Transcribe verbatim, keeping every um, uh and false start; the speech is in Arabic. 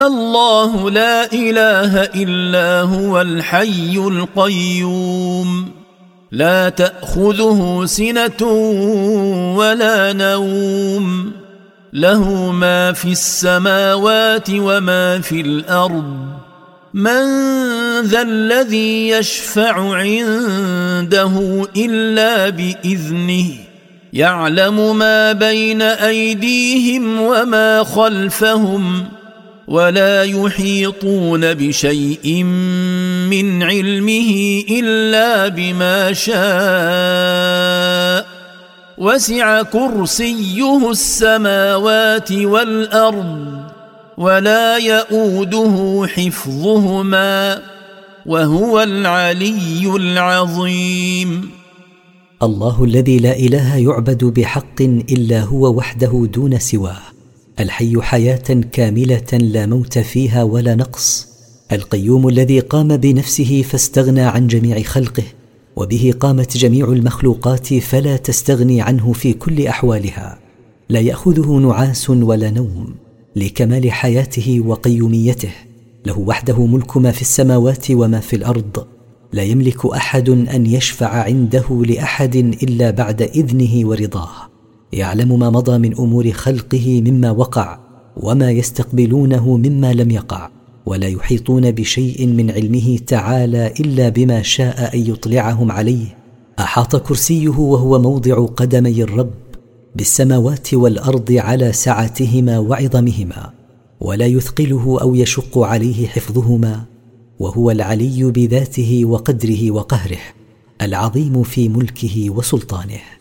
الله لا إله إلا هو الحي القيوم لا تأخذه سنة ولا نوم له ما في السماوات وما في الأرض من ذا الذي يشفع عنده إلا بإذنه يعلم ما بين أيديهم وما خلفهم ولا يحيطون بشيء من علمه إلا بما شاء وسع كرسيه السماوات والأرض ولا يؤوده حفظهما وهو العلي العظيم. الله الذي لا إله يعبد بحق إلا هو وحده دون سواه، الحي حياة كاملة لا موت فيها ولا نقص، القيوم الذي قام بنفسه فاستغنى عن جميع خلقه، وبه قامت جميع المخلوقات فلا تستغني عنه في كل أحوالها، لا يأخذه نعاس ولا نوم، لكمال حياته وقيوميته، له وحده ملك ما في السماوات وما في الأرض، لا يملك أحد أن يشفع عنده لأحد إلا بعد إذنه ورضاه، يعلم ما مضى من أمور خلقه مما وقع وما يستقبلونه مما لم يقع، ولا يحيطون بشيء من علمه تعالى إلا بما شاء أن يطلعهم عليه. أحاط كرسيه وهو موضع قدمي الرب بالسماوات والأرض على سعتهما وعظمهما، ولا يثقله أو يشق عليه حفظهما، وهو العلي بذاته وقدره وقهره، العظيم في ملكه وسلطانه.